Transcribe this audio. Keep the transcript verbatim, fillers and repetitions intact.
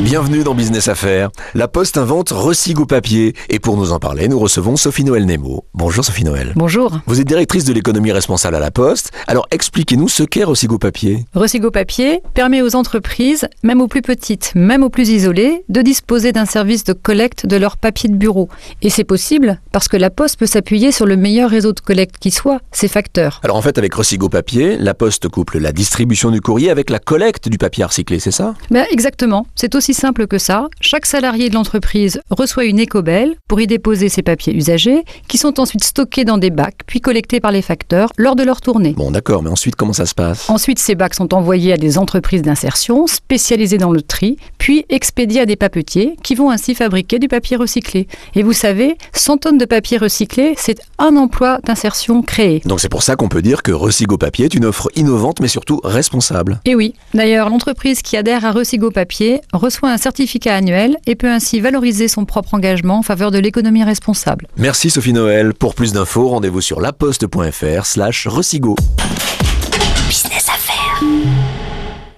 Bienvenue dans Business Affaires. La Poste invente Recigo Papier. Et pour nous en parler, nous recevons Sophie Noël Nemo. Bonjour Sophie Noël. Bonjour. Vous êtes directrice de l'économie responsable à la Poste. Alors expliquez-nous ce qu'est Recigo Papier. Recigo Papier permet aux entreprises, même aux plus petites, même aux plus isolées, de disposer d'un service de collecte de leur papier de bureau. Et c'est possible parce que la Poste peut s'appuyer sur le meilleur réseau de collecte qui soit, ses facteurs. Alors en fait, avec Recigo Papier, la Poste couple la distribution du courrier avec la collecte du papier à recycler, c'est ça? Ben exactement. C'est aussi simple que ça. Chaque salarié de l'entreprise reçoit une écobelle pour y déposer ses papiers usagés qui sont ensuite stockés dans des bacs puis collectés par les facteurs lors de leur tournée. Bon d'accord, mais ensuite comment ça se passe? Ensuite, ces bacs sont envoyés à des entreprises d'insertion spécialisées dans le tri, puis expédiés à des papetiers qui vont ainsi fabriquer du papier recyclé. Et vous savez, cent tonnes de papier recyclé, c'est un emploi d'insertion créé. Donc c'est pour ça qu'on peut dire que Recigo Papier est une offre innovante mais surtout responsable. Et oui, d'ailleurs, l'entreprise qui adhère à Recigo Papier reçoit un certificat annuel et peut ainsi valoriser son propre engagement en faveur de l'économie responsable. Merci Sophie Noël. Pour plus d'infos, rendez-vous sur laposte point fr slash Recigo. Business Affaires.